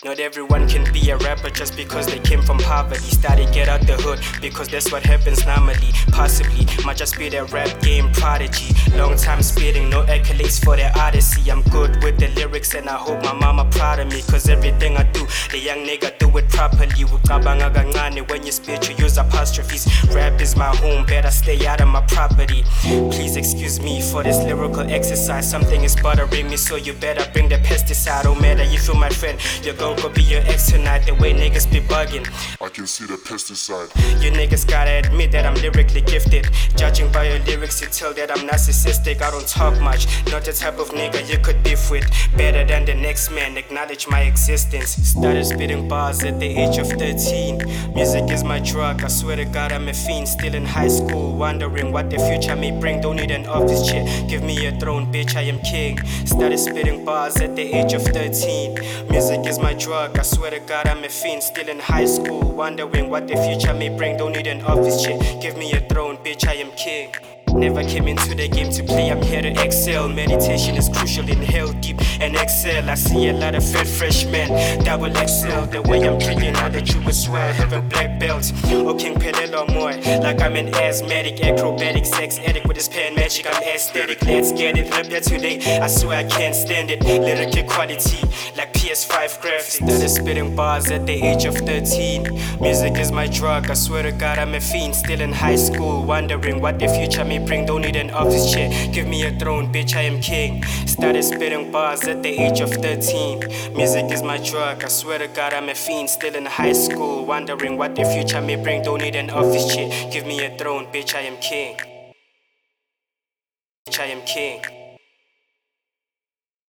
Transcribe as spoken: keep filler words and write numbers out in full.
Not everyone can be a rapper just because they came from poverty. Started get out the hood because that's what happens normally. Possibly might just be the rap game prodigy. Long time spitting, no accolades for the odyssey. I'm good with the lyrics and I hope my mama proud of me, cause everything I do, the young nigga do it properly. Ucabanga kancane when you spit, you use apostrophes. Rap is my home, better stay out of my property. Please excuse me for this lyrical exercise. Something is bothering me, so you better bring the pesticide. Don't matter if you're my friend, you're gon' go be your ex tonight. The way niggas be bugging, I can see the pesticide. You niggas gotta admit that I'm lyrically gifted. Judging by your lyrics, you tell that I'm narcissistic. I don't talk much, not the type of nigga you could beef with. Better than the next man, acknowledge my existence. Started spitting bars at the age of thirteen. Music is my drug, I swear to God I'm a fiend. Still in high school, wondering what the future may bring. Don't need an office chair, give me a throne, bitch, I am king. Started spitting bars at the age of thirteen. Music is my drug, I swear to God I'm a fiend. Still in high school, wondering what the future may bring. Don't need an office chair, give me a throne, bitch, I am king. Never came into the game to play, I'm here to excel. Meditation is crucial, inhale deep and exhale. I see a lot of fat fresh men, double X L. The way I'm drinking, now that you would swear I have a black belt. Oh, King Pelelo more, like I'm an asthmatic, acrobatic, sex addict with this pen magic, I'm aesthetic. Let's get it, rap that today, I swear I can't stand it. Lyrical quality, like P S five graphics. Started spitting bars at the age of thirteen. Music is my drug, I swear to God I'm a fiend. Still in high school, wondering what the future may bring. Don't need an office chair, give me a throne, bitch, I am king. Started spitting bars at the age of thirteen. Music is my drug, I swear to God I'm a fiend. Still in high school, wondering what the future may bring. Don't need an office chair, give me a throne, bitch, I am king. Bitch, I am king.